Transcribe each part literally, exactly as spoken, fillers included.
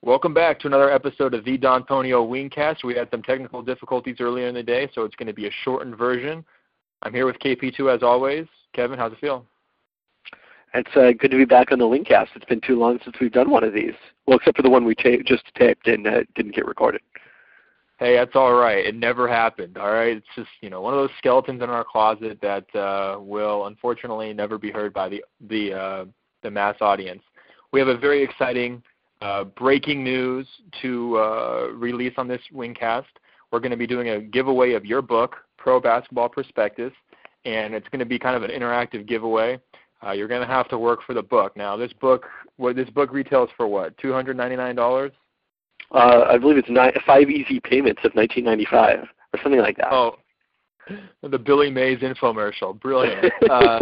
Welcome back to another episode of the D'Antonio Wingcast. We had some technical difficulties earlier in the day, so it's going to be a shortened version. I'm here with K P two as always. Kevin, how's it feel? It's uh, good to be back on the Wingcast. It's been too long since we've done one of these. Well, except for the one we ta- just taped and uh, didn't get recorded. Hey, that's all right. It never happened, all right? It's just, you know, one of those skeletons in our closet that uh, will unfortunately never be heard by the the, uh, the mass audience. We have a very exciting uh, breaking news to uh, release on this Wingcast. We're going to be doing a giveaway of your book, Pro Basketball Prospectus, and it's going to be kind of an interactive giveaway. Uh, you're going to have to work for the book. Now, this book, what this book retails for what? two hundred ninety-nine dollars? Uh, I believe it's nine, five easy payments of nineteen ninety-five or something like that. Oh, the Billy Mays infomercial. Brilliant. uh,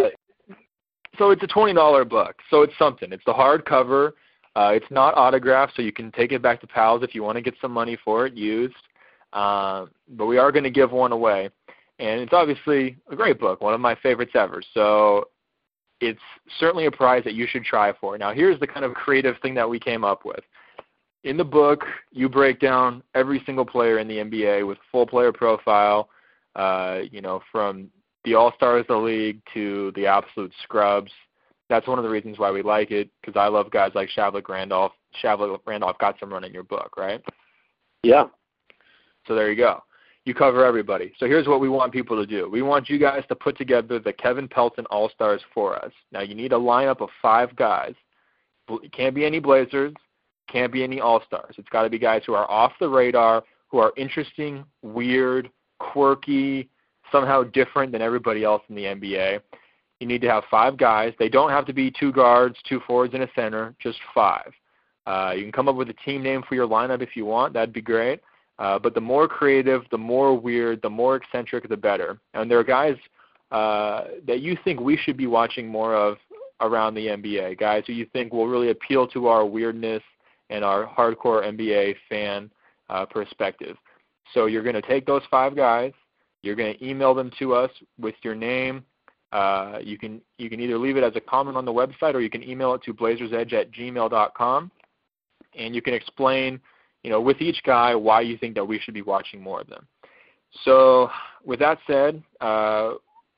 so it's a twenty dollars book. So it's something. It's the hardcover. Uh, it's not autographed, so you can take it back to pals if you want to get some money for it used. Uh, but we are going to give one away. And it's obviously a great book, one of my favorites ever. So it's certainly a prize that you should try for. Now, here's the kind of creative thing that we came up with. In the book, you break down every single player in the N B A with full player profile, uh, you know, from the all-stars of the league to the absolute scrubs. That's one of the reasons why we like it, because I love guys like Shavlik Randolph. Shavlik Randolph got some run in your book, right? Yeah. So there you go. You cover everybody. So here's what we want people to do. We want you guys to put together the Kevin Pelton All-Stars for us. Now, you need a lineup of five guys. It can't be any Blazers. Can't be any All-Stars. It's got to be guys who are off the radar, who are interesting, weird, quirky, somehow different than everybody else in the N B A. You need to have five guys. They don't have to be two guards, two forwards, and a center, just five. Uh, you can come up with a team name for your lineup if you want. That'd be great. Uh, but the more creative, the more weird, the more eccentric, the better. And there are guys uh, that you think we should be watching more of around the N B A, guys who you think will really appeal to our weirdness and our hardcore N B A fan uh, perspective. So you're going to take those five guys. You're going to email them to us with your name. Uh, you can you can either leave it as a comment on the website or you can email it to blazersedge at gmail dot com. And you can explain, you know, with each guy why you think that we should be watching more of them. So with that said, uh,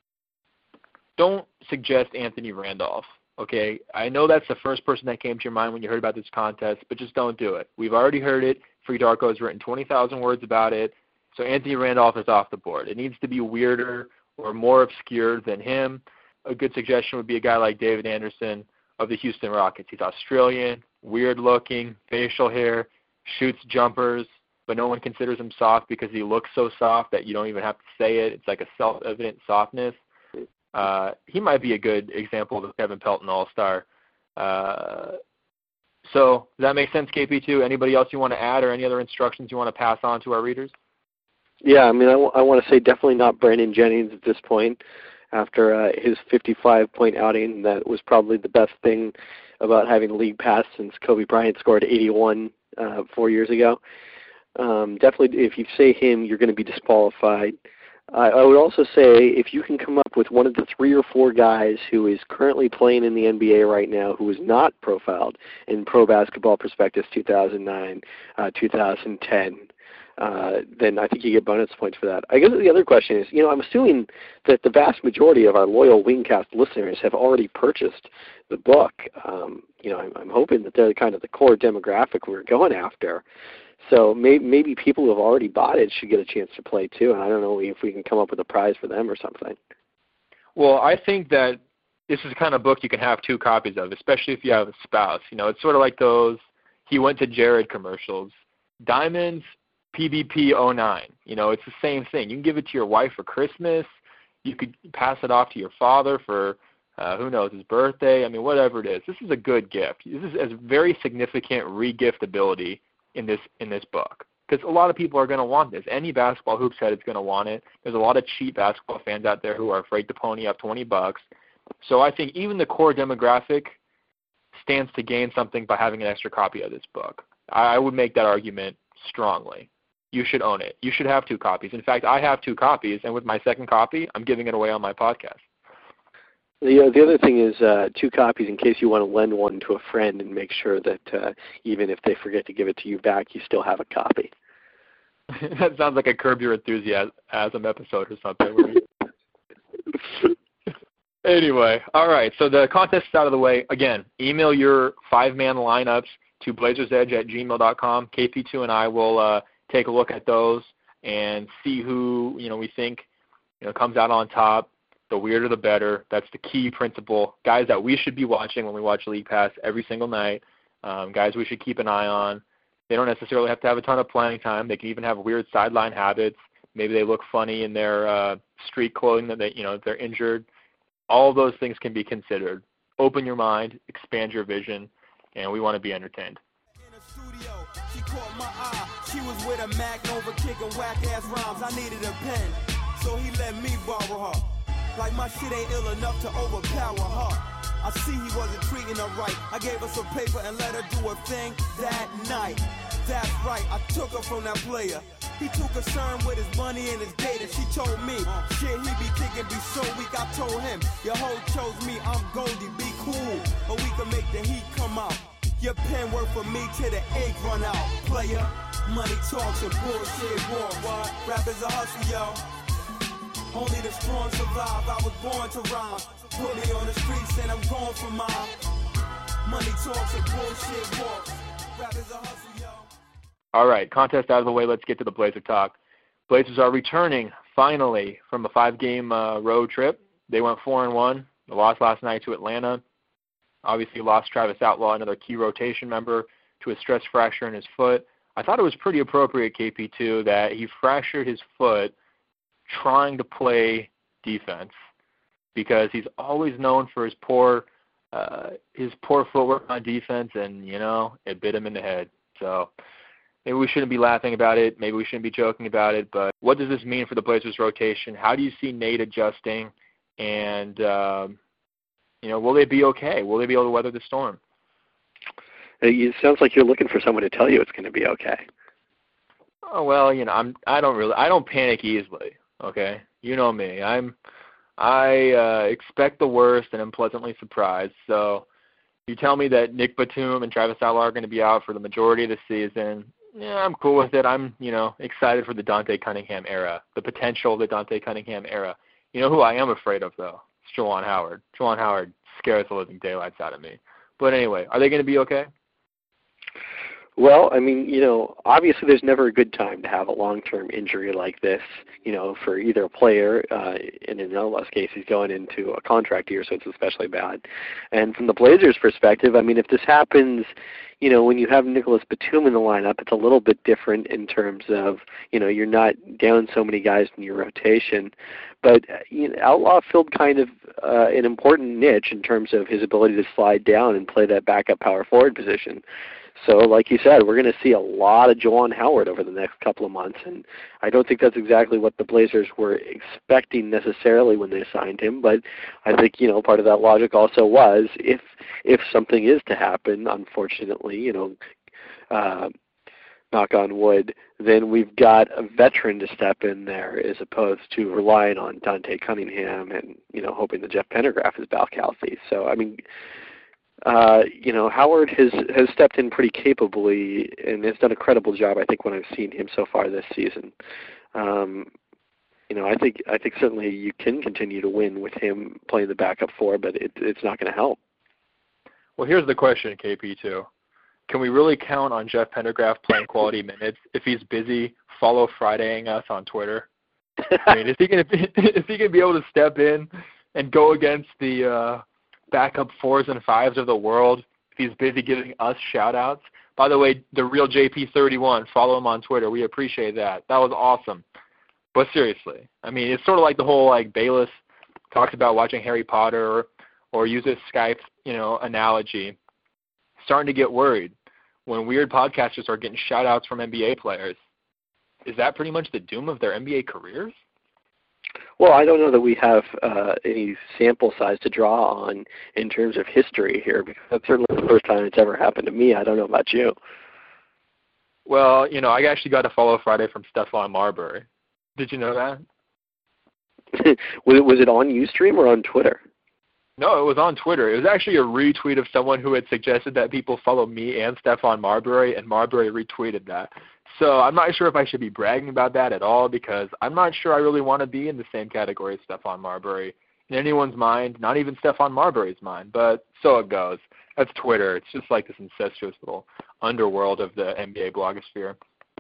don't suggest Anthony Randolph. Okay, I know that's the first person that came to your mind when you heard about this contest, but just don't do it. We've already heard it. Free Darko has written twenty thousand words about it, so Anthony Randolph is off the board. It needs to be weirder or more obscure than him. A good suggestion would be a guy like David Anderson of the Houston Rockets. He's Australian, weird-looking, facial hair, shoots jumpers, but no one considers him soft because he looks so soft that you don't even have to say it. It's like a self-evident softness. Uh, he might be a good example of the Kevin Pelton All-Star. Uh, so does that make sense, K P two? Anybody else you want to add or any other instructions you want to pass on to our readers? Yeah, I mean, I, w- I want to say definitely not Brandon Jennings at this point after uh, his fifty-five point outing. That was probably the best thing about having the league pass since Kobe Bryant scored eighty-one uh, four years ago. Um, definitely, if you say him, you're going to be disqualified. I, I would also say if you can come up with one of the three or four guys who is currently playing in the N B A right now who is not profiled in Pro Basketball Prospectus two thousand nine, uh, two thousand ten, uh, then I think you get bonus points for that. I guess the other question is, you know, I'm assuming that the vast majority of our loyal Wingcast listeners have already purchased the book. Um, you know, I'm, I'm hoping that they're kind of the core demographic we're going after. So may, maybe people who have already bought it should get a chance to play too. And I don't know if we can come up with a prize for them or something. Well, I think that this is the kind of book you can have two copies of, especially if you have a spouse. You know, it's sort of like those He Went to Jared commercials. Diamonds, P V P oh nine. You know, it's the same thing. You can give it to your wife for Christmas. You could pass it off to your father for, uh, who knows, his birthday. I mean, whatever it is. This is a good gift. This is a very significant re-giftability in this in this book, because a lot of people are going to want this. Any basketball hoops head is going to want it. There's a lot of cheap basketball fans out there who are afraid to pony up twenty bucks. So I think even the core demographic stands to gain something by having an extra copy of this book. I, I would make that argument strongly. You should own it. You should have two copies. In fact, I have two copies, and with my second copy, I'm giving it away on my podcast. The, uh, the other thing is uh, two copies in case you want to lend one to a friend and make sure that uh, even if they forget to give it to you back, you still have a copy. That sounds like a Curb Your Enthusiasm episode or something. Anyway, all right, so the contest is out of the way. Again, email your five-man lineups to blazersedge at gmail dot com. K P two and I will uh, take a look at those and see who, you know, we think, you know, comes out on top. The weirder the better. That's the key principle. Guys that we should be watching when we watch League Pass every single night. Um, guys we should keep an eye on. They don't necessarily have to have a ton of playing time. They can even have weird sideline habits. Maybe they look funny in their uh, street clothing that they, you know, if they're injured. All of those things can be considered. Open your mind, expand your vision, and we want to be entertained. In the studio, she caught my eye. She was with a Mac Nova kicking whack-ass rhymes. I needed a pen, so he let me borrow her. Like my shit ain't ill enough to overpower her. I see he wasn't treating her right. I gave her some paper and let her do her thing that night. That's right, I took her from that player. He too concerned with his money and his data. She told me, shit, he be thinking be so weak. I told him, your hoe chose me, I'm Goldie, be cool. But we can make the heat come out. Your pen work for me till the ink run out. Player, money talks and bullshit war. What? Rap is a hustle, yo. Only the strong survive. I was born to rhyme. Put me on the streets and I'm going for mine. Money talks and bullshit walks. Rap is a hustle, yo. All right, contest out of the way. Let's get to the Blazer talk. Blazers are returning finally from a five-game uh, road trip. They went four and one. They lost last night to Atlanta. Obviously, lost Travis Outlaw, another key rotation member, to a stress fracture in his foot. I thought it was pretty appropriate, K P two, that he fractured his foot trying to play defense, because he's always known for his poor uh, his poor footwork on defense, and, you know, it bit him in the head. So maybe we shouldn't be laughing about it. Maybe we shouldn't be joking about it. But what does this mean for the Blazers rotation? How do you see Nate adjusting? And, um, you know, will they be okay? Will they be able to weather the storm? It sounds like you're looking for someone to tell you it's going to be okay. Oh, well, you know, I'm. I don't really. I don't panic easily. Okay, you know me. I'm. I uh, expect the worst and am pleasantly surprised. So, you tell me that Nick Batum and Travis Outlaw are going to be out for the majority of the season. Yeah, I'm cool with it. I'm, you know, excited for the Dante Cunningham era, the potential of the Dante Cunningham era. You know who I am afraid of, though? It's Juwan Howard. Juwan Howard scares the living daylights out of me. But anyway, are they going to be okay? Well, I mean, you know, obviously there's never a good time to have a long-term injury like this, you know, for either a player, uh, and in Outlaws' case, he's going into a contract year, so it's especially bad. And from the Blazers' perspective, I mean, if this happens, you know, when you have Nicholas Batum in the lineup, it's a little bit different in terms of, you know, you're not down so many guys in your rotation. But you know, Outlaw filled kind of uh, an important niche in terms of his ability to slide down and play that backup power forward position. So, like you said, we're going to see a lot of Juwan Howard over the next couple of months, and I don't think that's exactly what the Blazers were expecting necessarily when they signed him, but I think, you know, part of that logic also was if if something is to happen, unfortunately, you know, uh, knock on wood, then we've got a veteran to step in there as opposed to relying on Dante Cunningham and, you know, hoping that Jeff Pendergraph is back healthy. So, I mean, Uh, you know, Howard has, has stepped in pretty capably and has done a credible job, I think, when I've seen him so far this season. Um, you know, I think I think certainly you can continue to win with him playing the backup four, but it, it's not going to help. Well, here's the question, K P two. Can we really count on Jeff Pendergraph playing quality minutes if he's busy follow Fridaying us on Twitter? I mean, is he going to be, is he going to be able to step in and go against the uh, backup fours and fives of the world if he's busy giving us shout-outs? By the way, the real J P thirty-one, follow him on Twitter. We appreciate that. That was awesome. But seriously, I mean, it's sort of like the whole, like, Bayless talks about watching Harry Potter or, or uses Skype, you know, analogy. Starting to get worried when weird podcasters are getting shout-outs from N B A players. Is that pretty much the doom of their N B A careers? Well, I don't know that we have uh, any sample size to draw on in terms of history here, because that's certainly the first time it's ever happened to me. I don't know about you. Well, you know, I actually got a follow Friday from Stephon Marbury. Did you know that? was, it, was it on Ustream or on Twitter? No, it was on Twitter. It was actually a retweet of someone who had suggested that people follow me and Stephon Marbury, and Marbury retweeted that. So I'm not sure if I should be bragging about that at all, because I'm not sure I really want to be in the same category as Stephon Marbury in anyone's mind, not even Stephon Marbury's mind, but so it goes. That's Twitter. It's just like this incestuous little underworld of the N B A blogosphere.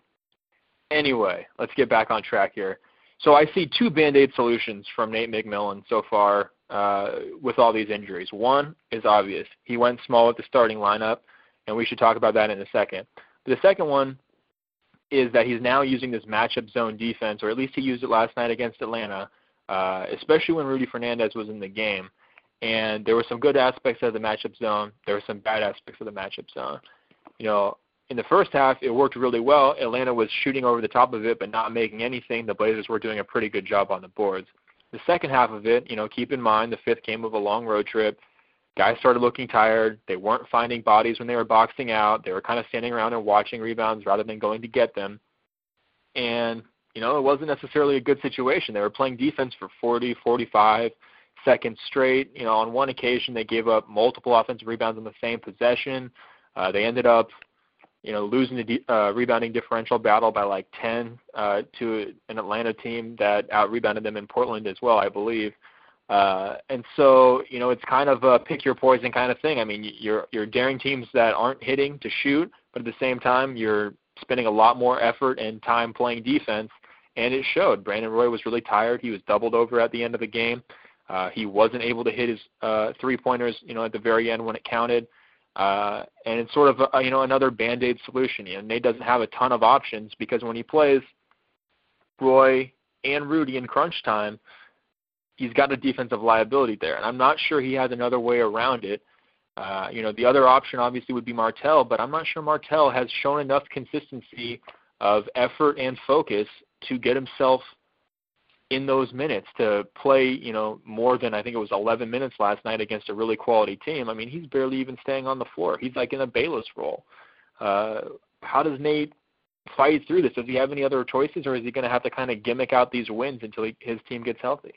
Anyway, let's get back on track here. So I see two Band-Aid solutions from Nate McMillan so far uh, with all these injuries. One is obvious. He went small with the starting lineup, and we should talk about that in a second. But the second one is that he's now using this matchup zone defense, or at least he used it last night against Atlanta, uh, especially when Rudy Fernandez was in the game. And there were some good aspects of the matchup zone. There were some bad aspects of the matchup zone. You know, in the first half, it worked really well. Atlanta was shooting over the top of it but not making anything. The Blazers were doing a pretty good job on the boards. The second half of it, you know, keep in mind the fifth game of a long road trip. Guys started looking tired. They weren't finding bodies when they were boxing out. They were kind of standing around and watching rebounds rather than going to get them. And, you know, it wasn't necessarily a good situation. They were playing defense for forty, forty-five seconds straight. You know, on one occasion they gave up multiple offensive rebounds on the same possession. Uh, they ended up, you know, losing the de- uh, rebounding differential battle by like ten uh, to an Atlanta team that out-rebounded them in Portland as well, I believe. Uh, and so, you know, it's kind of a pick your poison kind of thing. I mean, you're you're daring teams that aren't hitting to shoot, but at the same time, you're spending a lot more effort and time playing defense, and it showed. Brandon Roy was really tired. He was doubled over at the end of the game. Uh, he wasn't able to hit his uh, three-pointers, you know, at the very end when it counted. Uh, and it's sort of, a, you know, another Band-Aid solution. You know, Nate doesn't have a ton of options because when he plays Roy and Rudy in crunch time, he's got a defensive liability there. And I'm not sure he has another way around it. Uh, you know, the other option obviously would be Martell, but I'm not sure Martell has shown enough consistency of effort and focus to get himself in those minutes to play, you know, more than I think it was eleven minutes last night against a really quality team. I mean, he's barely even staying on the floor. He's like in a Bayless role. Uh, how does Nate fight through this? Does he have any other choices, or is he going to have to kind of gimmick out these wins until he, his team gets healthy?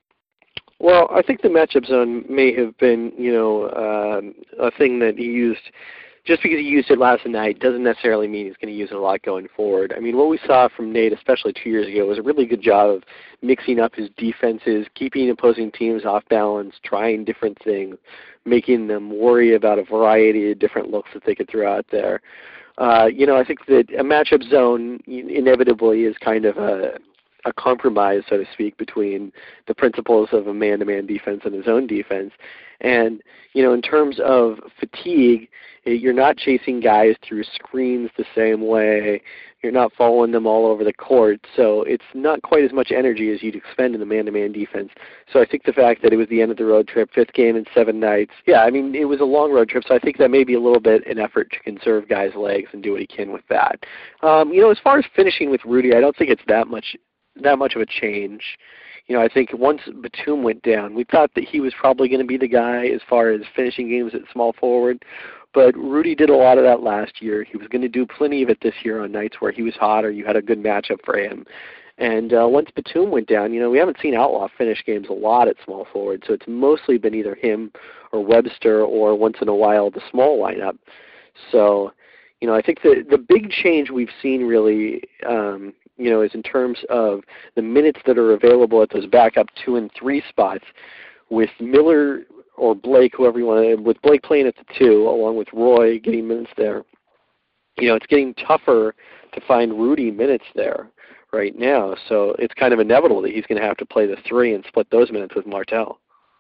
Well, I think the matchup zone may have been, you know, uh, a thing that he used. Just because he used it last night doesn't necessarily mean he's going to use it a lot going forward. I mean, what we saw from Nate, especially two years ago, was a really good job of mixing up his defenses, keeping opposing teams off balance, trying different things, making them worry about a variety of different looks that they could throw out there. Uh, you know, I think that a matchup zone inevitably is kind of a a compromise, so to speak, between the principles of a man-to-man defense and a zone defense. And, you know, in terms of fatigue, you're not chasing guys through screens the same way. You're not following them all over the court. So it's not quite as much energy as you'd expend in the man-to-man defense. So I think the fact that it was the end of the road trip, fifth game in seven nights, yeah, I mean, it was a long road trip, so I think that may be a little bit an effort to conserve guys' legs and do what he can with that. Um, you know, as far as finishing with Rudy, I don't think it's that much that much of a change. You know, I think once Batum went down, we thought that he was probably going to be the guy as far as finishing games at small forward, but Rudy did a lot of that last year. He was going to do plenty of it this year on nights where he was hot or you had a good matchup for him. And uh, once Batum went down, you know, we haven't seen Outlaw finish games a lot at small forward, so it's mostly been either him or Webster or once in a while the small lineup. So, you know, I think the, the big change we've seen really um, – you know, is in terms of the minutes that are available at those backup two and three spots with Miller or Blake, whoever you want to, with Blake playing at the two, along with Roy getting minutes there. You know, it's getting tougher to find Rudy minutes there right now. So it's kind of inevitable that he's going to have to play the three and split those minutes with Martell.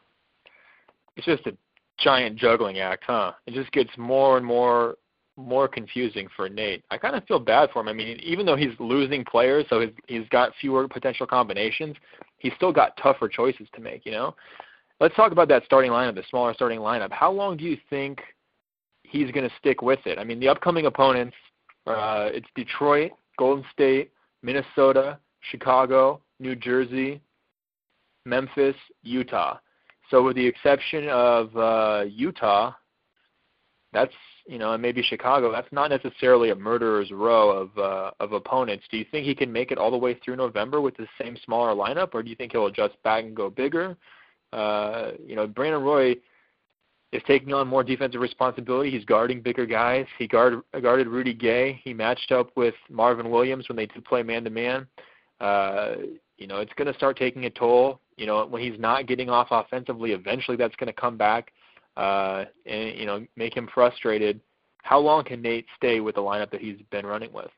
It's just a giant juggling act, huh? It just gets more and more more confusing for Nate. I kind of feel bad for him. I mean, even though he's losing players, so he's, he's got fewer potential combinations, he's still got tougher choices to make, you know? Let's talk about that starting lineup, the smaller starting lineup. How long do you think he's going to stick with it? I mean, the upcoming opponents, uh, it's Detroit, Golden State, Minnesota, Chicago, New Jersey, Memphis, Utah. So with the exception of uh, Utah, that's, you know, and maybe Chicago, that's not necessarily a murderer's row of uh, of opponents. Do you think he can make it all the way through November with the same smaller lineup, or do you think he'll adjust back and go bigger? Uh, you know, Brandon Roy is taking on more defensive responsibility. He's guarding bigger guys. He guard, guarded Rudy Gay. He matched up with Marvin Williams when they did play man-to-man. Uh, you know, it's going to start taking a toll. You know, when he's not getting off offensively, eventually that's going to come back uh, and, you know, make him frustrated. How long can Nate stay with the lineup that he's been running with?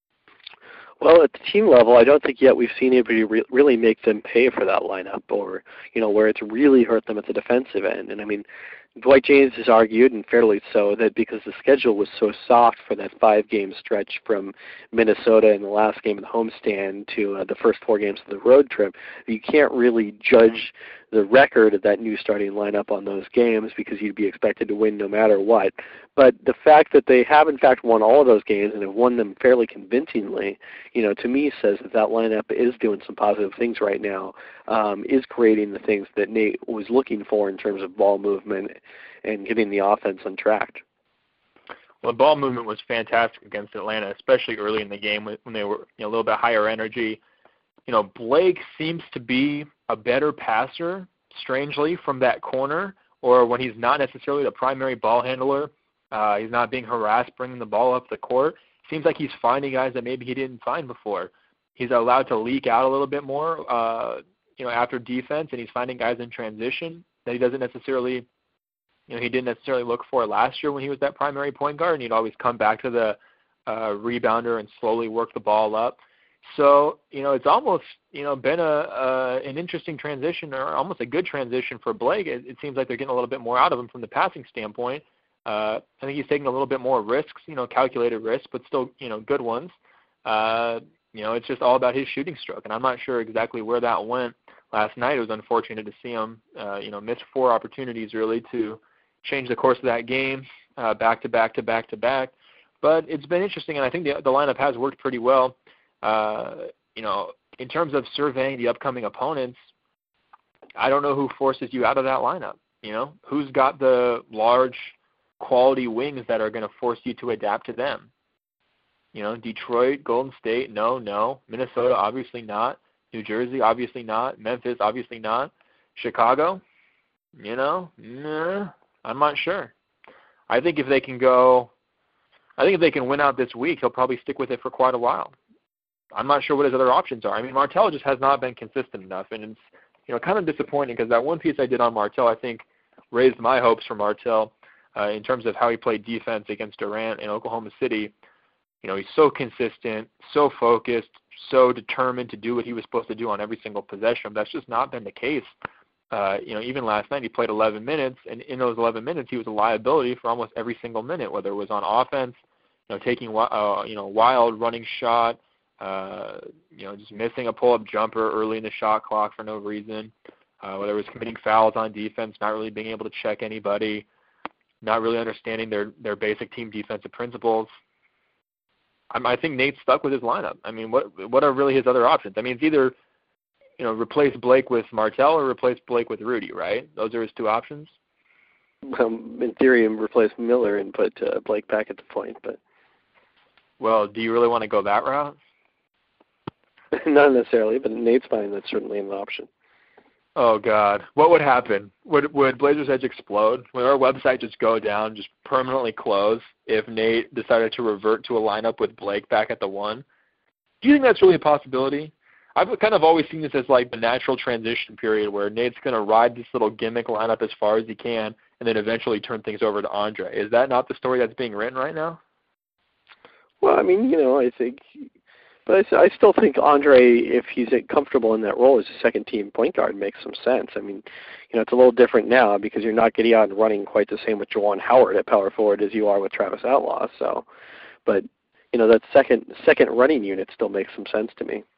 Well, at the team level, I don't think yet we've seen anybody re- really make them pay for that lineup, or, you know, where it's really hurt them at the defensive end. And I mean, Dwight James has argued, and fairly so, that because the schedule was so soft for that five-game stretch from Minnesota in the last game of the homestand to uh, the first four games of the road trip, you can't really judge the record of that new starting lineup on those games because you'd be expected to win no matter what. But the fact that they have, in fact, won all of those games and have won them fairly convincingly, you know, to me says that that lineup is doing some positive things right now, um, is creating the things that Nate was looking for in terms of ball movement and getting the offense on track. Well, the ball movement was fantastic against Atlanta, especially early in the game when they were, you know, a little bit higher energy. You know, Blake seems to be a better passer, strangely, from that corner, or when he's not necessarily the primary ball handler, uh, he's not being harassed bringing the ball up the court. Seems like he's finding guys that maybe he didn't find before. He's allowed to leak out a little bit more, uh, you know, after defense, and he's finding guys in transition that he doesn't necessarily, you know, he didn't necessarily look for last year when he was that primary point guard, and he'd always come back to the uh, rebounder and slowly work the ball up. So, you know, it's almost, you know, been a, a an interesting transition, or almost a good transition for Blake. It, it seems like they're getting a little bit more out of him from the passing standpoint. Uh, I think he's taking a little bit more risks, you know, calculated risks, but still, you know, good ones. Uh, you know, it's just all about his shooting stroke, and I'm not sure exactly where that went last night. It was unfortunate to see him, uh, you know, miss four opportunities really to change the course of that game, uh, back to back to back to back. But it's been interesting, and I think the, the lineup has worked pretty well. Uh, you know, in terms of surveying the upcoming opponents, I don't know who forces you out of that lineup. You know, who's got the large quality wings that are going to force you to adapt to them? You know, Detroit, Golden State, no, no. Minnesota, obviously not. New Jersey, obviously not. Memphis, obviously not. Chicago, you know, nah, I'm not sure. I think if they can go, I think if they can win out this week, he'll probably stick with it for quite a while. I'm not sure what his other options are. I mean, Martell just has not been consistent enough, and it's, you know, kind of disappointing because that one piece I did on Martell, I think, raised my hopes for Martell uh, in terms of how he played defense against Durant in Oklahoma City. You know, he's so consistent, so focused, so determined to do what he was supposed to do on every single possession. That's just not been the case. Uh, you know, even last night he played eleven minutes, and in those eleven minutes he was a liability for almost every single minute, whether it was on offense, you know, taking uh, you know wild running shot, uh, you know, just missing a pull-up jumper early in the shot clock for no reason, uh, whether it was committing fouls on defense, not really being able to check anybody, not really understanding their, their basic team defensive principles. I, I think Nate's stuck with his lineup. I mean, what what are really his other options? I mean, it's either, you know, replace Blake with Martell or replace Blake with Rudy, right? Those are his two options. Um, in theory, replace Miller and put uh, Blake back at the point, but. Well, do you really want to go that route? Not necessarily, but Nate's fine. That's certainly an option. Oh, God. What would happen? Would would Blazers Edge explode? Would our website just go down, just permanently close if Nate decided to revert to a lineup with Blake back at the one? Do you think that's really a possibility? I've kind of always seen this as like the natural transition period where Nate's going to ride this little gimmick lineup as far as he can and then eventually turn things over to Andre. Is that not the story that's being written right now? Well, I mean, you know, I think – but I, I still think Andre, if he's comfortable in that role as a second-team point guard, makes some sense. I mean, you know, it's a little different now because you're not getting out and running quite the same with Juwan Howard at power forward as you are with Travis Outlaw. So, but, you know, that second second running unit still makes some sense to me.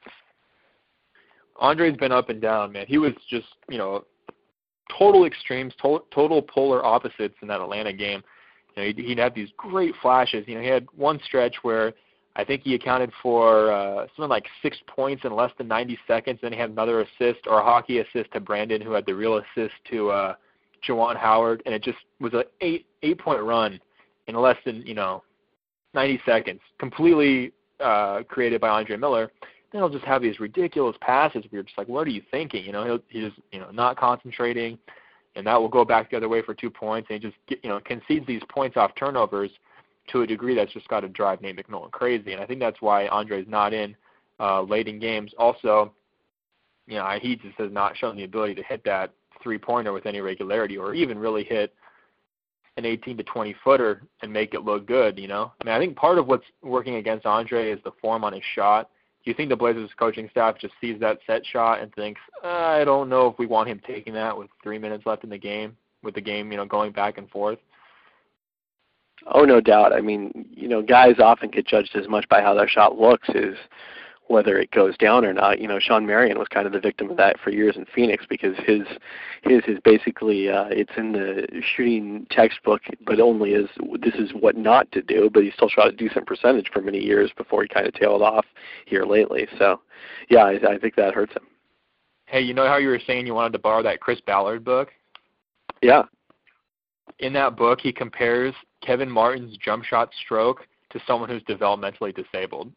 Andre's been up and down, man. He was just, you know, total extremes, total, total polar opposites in that Atlanta game. You know, he'd, he'd have these great flashes. You know, he had one stretch where I think he accounted for uh, something like six points in less than ninety seconds. Then he had another assist or a hockey assist to Brandon, who had the real assist to uh, Juwan Howard, and it just was an eight eight point run in less than you know ninety seconds, completely uh, created by Andre Miller. he'll just have these ridiculous passes where you're just like, what are you thinking? You know, he'll, he's just, you know, not concentrating, and that will go back the other way for two points, and he just, get, you know, concedes these points off turnovers to a degree that's just got to drive Nate McMillan crazy. And I think that's why Andre's not in uh, late in games. Also, you know, he just has not shown the ability to hit that three-pointer with any regularity, or even really hit an eighteen to twenty footer and make it look good, you know. I mean, I think part of what's working against Andre is the form on his shot. Do you think the Blazers coaching staff just sees that set shot and thinks, uh, I don't know if we want him taking that with three minutes left in the game, with the game, you know, going back and forth? Oh, no doubt. I mean, you know, guys often get judged as much by how their shot looks as whether it goes down or not. You know, Sean Marion was kind of the victim of that for years in Phoenix, because his his is basically, uh, it's in the shooting textbook, but only as this is what not to do, but he still shot a decent percentage for many years before he kind of tailed off here lately. So, yeah, I, I think that hurts him. Hey, you know how you were saying you wanted to borrow that Chris Ballard book? Yeah. In that book, he compares Kevin Martin's jump shot stroke to someone who's developmentally disabled.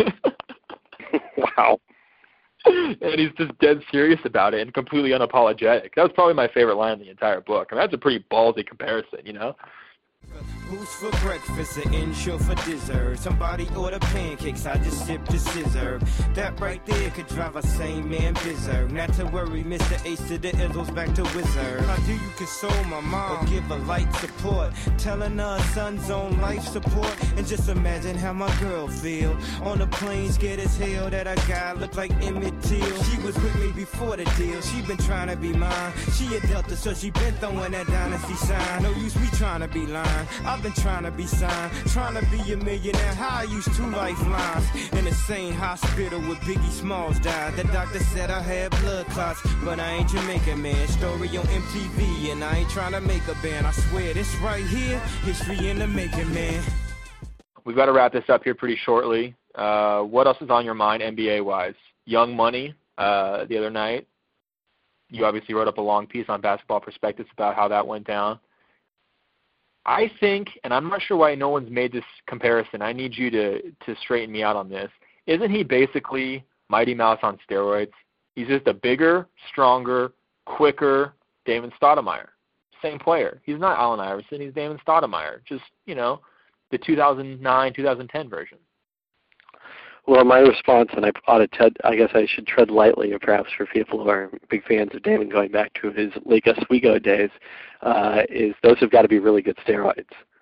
Wow. And he's just dead serious about it and completely unapologetic. That was probably my favorite line in the entire book. I mean, that's a pretty ballsy comparison, you know? Who's for breakfast and insure for dessert? Somebody order pancakes, I just sip the scissor. That right there could drive a sane man berserk. Not to worry, Mister Ace to the Izzles back to Wizard. How do you console my mom or give her light support? Telling her son's on life support. And just imagine how my girl feel on the plane, scared as hell that a guy looked like Emmett Till. She was with me before the deal, she been trying to be mine. She a Delta, so she been throwing that dynasty sign. No use me trying to be lying. I've been trying to be signed, trying to be a millionaire. How I used two lifelines in the same hospital where Biggie Smalls died. The doctor said I had blood clots, but I ain't Jamaican, man. Story on M T V, and I ain't trying to make a band. I swear this right here, history in the making, man. We've got to wrap this up here pretty shortly. Uh, what else is on your mind N B A-wise? Young Money uh, the other night. You obviously wrote up a long piece on Basketball Prospectus about how that went down. I think, and I'm not sure why no one's made this comparison, I need you to, to straighten me out on this. Isn't he basically Mighty Mouse on steroids? He's just a bigger, stronger, quicker Damon Stoudemire. Same player. He's not Allen Iverson, he's Damon Stoudemire. Just, you know, the two thousand nine, two thousand ten version. Well, my response, and I ought to tread, I guess I should tread lightly, perhaps for people who are big fans of Damon going back to his Lake Oswego days, uh, is those have got to be really good steroids.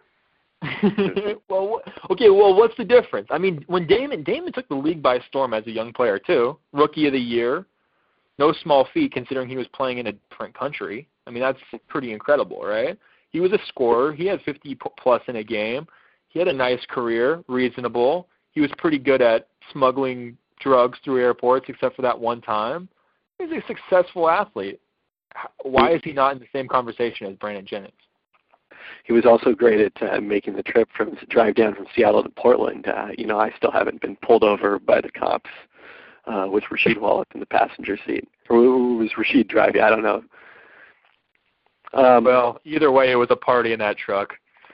well, okay, well, what's the difference? I mean, when Damon, Damon took the league by storm as a young player too, Rookie of the Year, no small feat considering he was playing in a different country. I mean, that's pretty incredible, right? He was a scorer. He had fifty plus in a game. He had a nice career, reasonable. He was pretty good at smuggling drugs through airports, except for that one time. He's a successful athlete. Why is he not in the same conversation as Brandon Jennings? He was also great at uh, making the trip from drive down from Seattle to Portland. Uh, you know, I still haven't been pulled over by the cops uh, with Rasheed Wallace in the passenger seat. Or was Rasheed driving? I don't know. Um, well, either way, it was a party in that truck.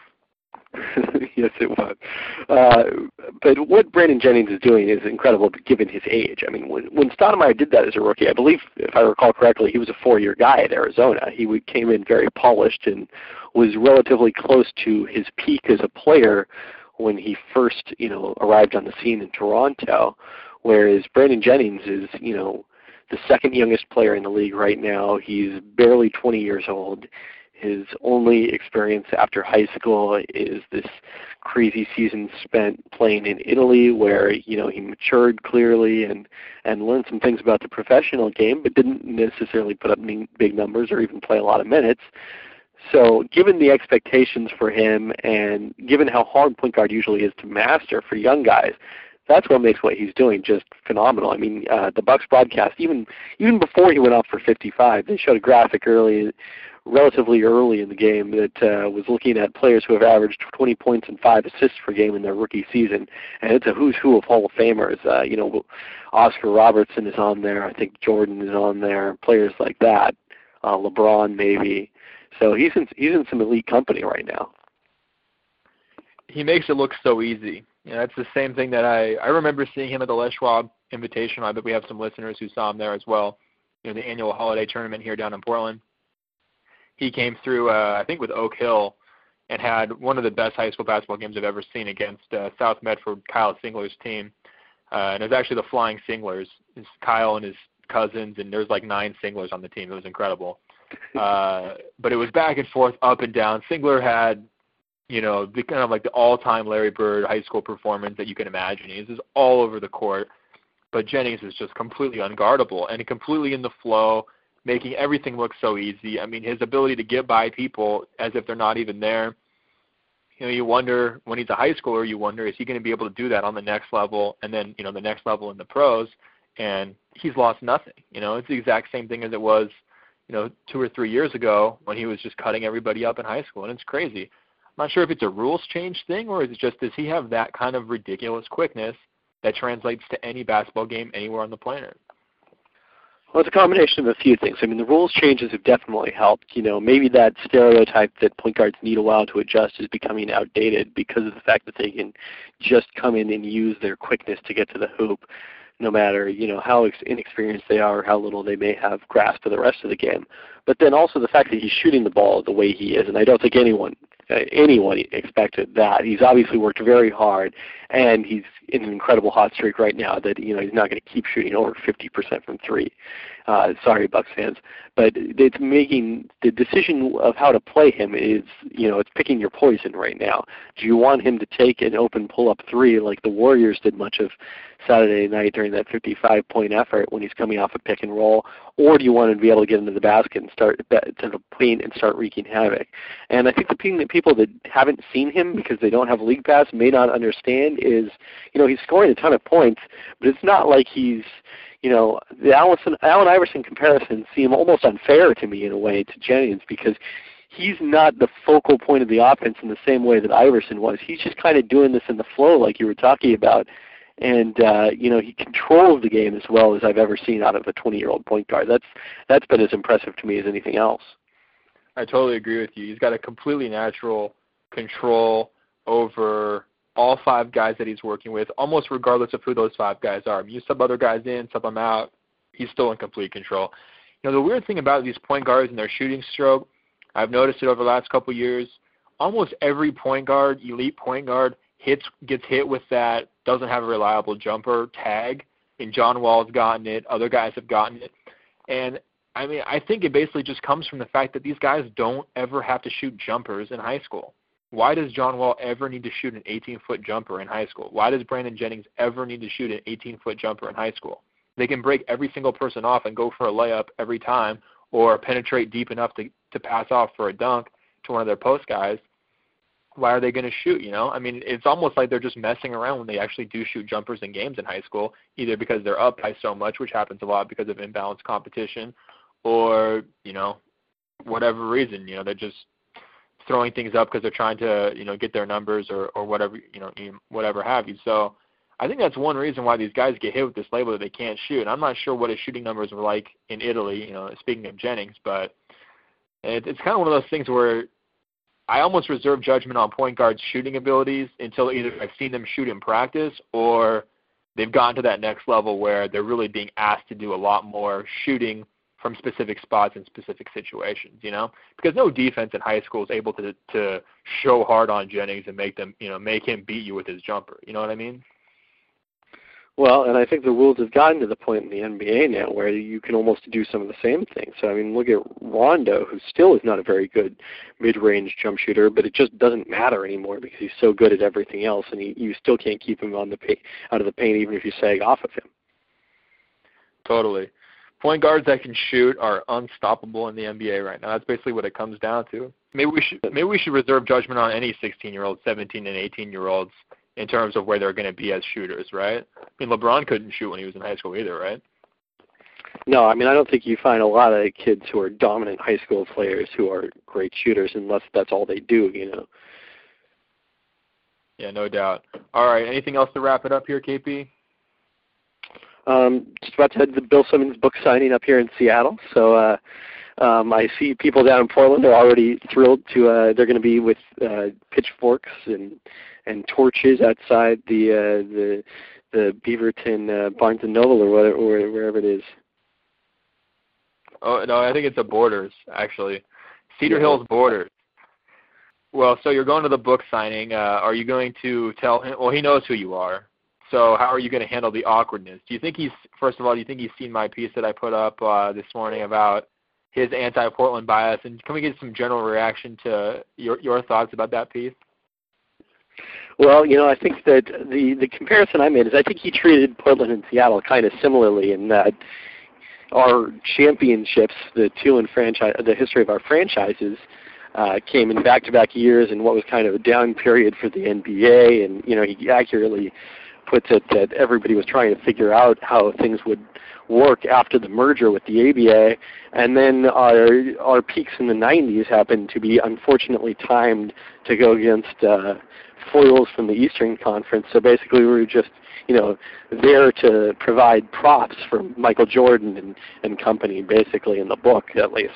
Yes, it was. Uh, but what Brandon Jennings is doing is incredible given his age. I mean, when, when Stoudemire did that as a rookie, I believe, if I recall correctly, he was a four-year guy at Arizona. He came in very polished and was relatively close to his peak as a player when he first, you know, arrived on the scene in Toronto, whereas Brandon Jennings is, you know, the second youngest player in the league right now. He's barely twenty years old. His only experience after high school is this crazy season spent playing in Italy where, you know, he matured clearly and, and learned some things about the professional game, but didn't necessarily put up big numbers or even play a lot of minutes. So given the expectations for him and given how hard point guard usually is to master for young guys, that's what makes what he's doing just phenomenal. I mean, uh, the Bucks broadcast, even even before he went off for fifty-five, they showed a graphic early, relatively early in the game that uh, was looking at players who have averaged twenty points and five assists per game in their rookie season, and it's a who's who of Hall of Famers. Uh, you know, Oscar Robertson is on there. I think Jordan is on there. Players like that, uh, LeBron maybe. So he's in he's in some elite company right now. He makes it look so easy. Yeah, that's the same thing that I, I remember seeing him at the Les Schwab Invitational. I bet we have some listeners who saw him there as well. You know, the annual holiday tournament here down in Portland. He came through, uh, I think, with Oak Hill and had one of the best high school basketball games I've ever seen against uh, South Medford, Kyle Singler's team. Uh, and it was actually the Flying Singlers. It's Kyle and his cousins, and there's like nine Singlers on the team. It was incredible. Uh, but it was back and forth, up and down. Singler had, you know, the kind of like the all-time Larry Bird high school performance that you can imagine. He was just all over the court. But Jennings is just completely unguardable and completely in the flow, making everything look so easy. I mean, his ability to get by people as if they're not even there. You know, you wonder, when he's a high schooler, you wonder, is he going to be able to do that on the next level and then, you know, the next level in the pros? And he's lost nothing. You know, it's the exact same thing as it was, you know, two or three years ago when he was just cutting everybody up in high school. And it's crazy. I'm not sure if it's a rules change thing or is it just, does he have that kind of ridiculous quickness that translates to any basketball game anywhere on the planet? Well, it's a combination of a few things. I mean, the rules changes have definitely helped. You know, maybe that stereotype that point guards need a while to adjust is becoming outdated because of the fact that they can just come in and use their quickness to get to the hoop, no matter, you know, how inexperienced they are or how little they may have grasp of the rest of the game. But then also the fact that he's shooting the ball the way he is, and I don't think anyone uh, anyone expected that. He's obviously worked very hard, and he's in an incredible hot streak right now that, you know, he's not going to keep shooting over fifty percent from three. Uh, sorry, Bucks fans. But it's making the decision of how to play him is, you know, it's picking your poison right now. Do you want him to take an open pull-up three like the Warriors did much of Saturday night during that fifty-five point effort when he's coming off a pick and roll, or do you want him to be able to get into the basket and start to the paint and start wreaking havoc? And I think the thing that people that haven't seen him because they don't have league pass may not understand is, you know, he's scoring a ton of points, but it's not like he's, you know, the Allison, Allen Iverson comparisons seem almost unfair to me in a way to Jennings because he's not the focal point of the offense in the same way that Iverson was. He's just kind of doing this in the flow like you were talking about. And, uh, you know, he controls the game as well as I've ever seen out of a twenty-year-old point guard. That's That's been as impressive to me as anything else. I totally agree with you. He's got a completely natural control over all five guys that he's working with, almost regardless of who those five guys are. I mean, you sub other guys in, sub them out, he's still in complete control. You know, the weird thing about these point guards and their shooting stroke, I've noticed it over the last couple of years, almost every point guard, elite point guard, hits gets hit with that doesn't have a reliable jumper tag, and John Wall's gotten it, other guys have gotten it. And, I mean, I think it basically just comes from the fact that these guys don't ever have to shoot jumpers in high school. Why does John Wall ever need to shoot an eighteen-foot jumper in high school? Why does Brandon Jennings ever need to shoot an eighteen-foot jumper in high school? They can break every single person off and go for a layup every time or penetrate deep enough to, to pass off for a dunk to one of their post guys. Why are they going to shoot, you know? I mean, it's almost like they're just messing around when they actually do shoot jumpers in games in high school, either because they're up by so much, which happens a lot because of imbalanced competition, or, you know, whatever reason, you know, they're just throwing things up because they're trying to, you know, get their numbers or, or whatever, you know, whatever have you. So I think that's one reason why these guys get hit with this label that they can't shoot. And I'm not sure what his shooting numbers were like in Italy, you know, speaking of Jennings, but it, it's kind of one of those things where I almost reserve judgment on point guards' shooting abilities until either I've seen them shoot in practice or they've gotten to that next level where they're really being asked to do a lot more shooting from specific spots in specific situations, you know, because no defense in high school is able to to show hard on Jennings and make them, you know, make him beat you with his jumper. You know what I mean? Well, and I think the rules have gotten to the point in the N B A now where you can almost do some of the same things. So, I mean, look at Rondo, who still is not a very good mid-range jump shooter, but it just doesn't matter anymore because he's so good at everything else, and he, you still can't keep him on the pay, out of the paint even if you sag off of him. Totally. Point guards that can shoot are unstoppable in the N B A right now. That's basically what it comes down to. Maybe we should maybe we should reserve judgment on any sixteen-year-olds, seventeen and eighteen-year-olds in terms of where they're going to be as shooters, right? I mean, LeBron couldn't shoot when he was in high school either, right? No, I mean, I don't think you find a lot of kids who are dominant high school players who are great shooters unless that's all they do, you know. Yeah, no doubt. All right, anything else to wrap it up here, K P? Um, just about to head to the Bill Simmons book signing up here in Seattle. So uh, Um, I see people down in Portland are already thrilled to. Uh, they're going to be with uh, pitchforks and and torches outside the uh, the the Beaverton uh, Barnes and Noble or whatever, or wherever it is. Oh no, I think it's a Borders actually, Cedar Yeah. Hills Borders. Well, so you're going to the book signing. Uh, are you going to tell him? Well, he knows who you are. So how are you going to handle the awkwardness? Do you think he's, first of all, do you think he's seen my piece that I put up uh, this morning about his anti-Portland bias? And can we get some general reaction to your your thoughts about that piece? Well, you know, I think that the, the comparison I made is I think he treated Portland and Seattle kind of similarly in that our championships, the two in franchise, the history of our franchises, uh, came in back-to-back years in what was kind of a down period for the N B A. And, you know, he accurately puts it that everybody was trying to figure out how things would work after the merger with the A B A, and then our our peaks in the nineties happened to be unfortunately timed to go against uh, foils from the Eastern Conference. So basically, we were just you know there to provide props for Michael Jordan and, and company, basically in the book at least.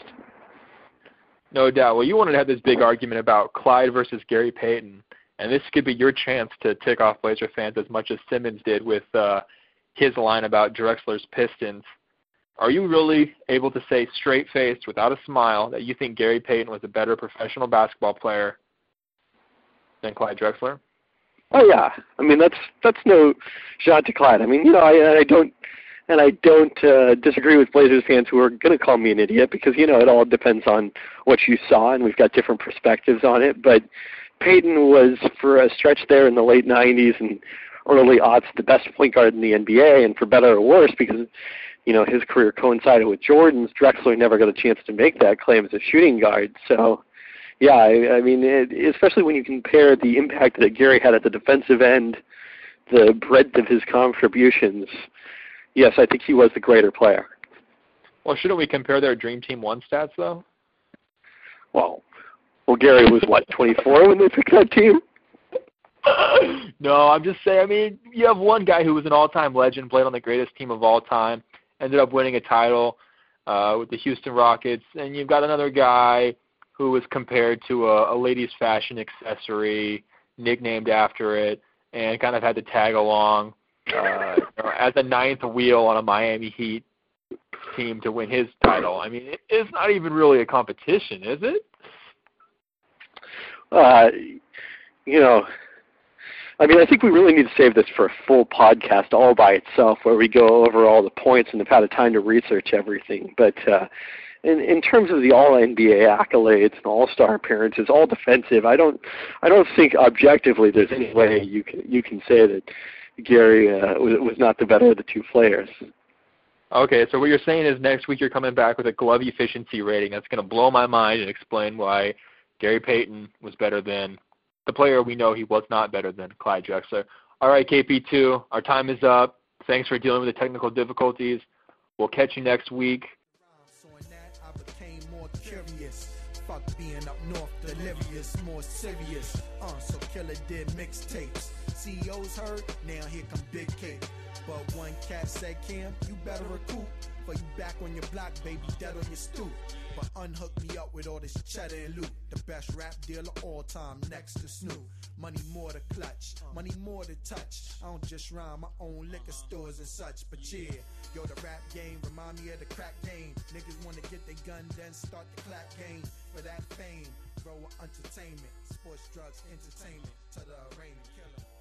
No doubt. Well, you wanted to have this big argument about Clyde versus Gary Payton. And this could be your chance to tick off Blazer fans as much as Simmons did with uh, his line about Drexler's Pistons. Are you really able to say straight-faced, without a smile, that you think Gary Payton was a better professional basketball player than Clyde Drexler? Oh yeah, I mean that's that's no shot to Clyde. I mean, you know, I, I don't and I don't uh, disagree with Blazers fans who are going to call me an idiot because you know it all depends on what you saw, and we've got different perspectives on it, but. Payton was, for a stretch there in the late nineties and early aughts, the best point guard in the N B A, and for better or worse, because you know his career coincided with Jordan's. Drexler never got a chance to make that claim as a shooting guard. So, yeah, I, I mean, it, especially when you compare the impact that Gary had at the defensive end, the breadth of his contributions, yes, I think he was the greater player. Well, shouldn't we compare their Dream Team one stats, though? Well, well, Gary was, what, twenty-four when they picked that team? No, I'm just saying, I mean, you have one guy who was an all-time legend, played on the greatest team of all time, ended up winning a title uh, with the Houston Rockets, and you've got another guy who was compared to a, a ladies' fashion accessory, nicknamed after it, and kind of had to tag along uh, you know, as a ninth wheel on a Miami Heat team to win his title. I mean, it, it's not even really a competition, is it? Uh, you know, I mean, I think we really need to save this for a full podcast all by itself where we go over all the points and have had a time to research everything. But uh, in, in terms of the all-N B A accolades and all-star appearances, all defensive, I don't I don't think objectively there's any way you can, you can say that Gary uh, was, was not the better of the two players. Okay, so what you're saying is next week you're coming back with a glove efficiency rating that's going to blow my mind and explain why Gary Payton was better than the player we know he was not better than, Clyde Drexler. All right, K P two, our time is up. Thanks for dealing with the technical difficulties. We'll catch you next week. So in that, I became more curious. Fuck being up north, delirious, more serious. Uh, so Killer did mixtapes. C E Os heard, now here come Big K. But one cat said, Cam, you better recoup. For you back on your block, baby, dead on your stoop. But unhook me up with all this cheddar and loot. The best rap dealer all time, next to Snoop. Money more to clutch, money more to touch. I don't just rhyme, my own liquor stores and such. But yeah, yo, the rap game remind me of the crack game. Niggas wanna get their gun, then start the clap game. For that fame, bro, entertainment, sports, drugs, entertainment. To the arraignment killer.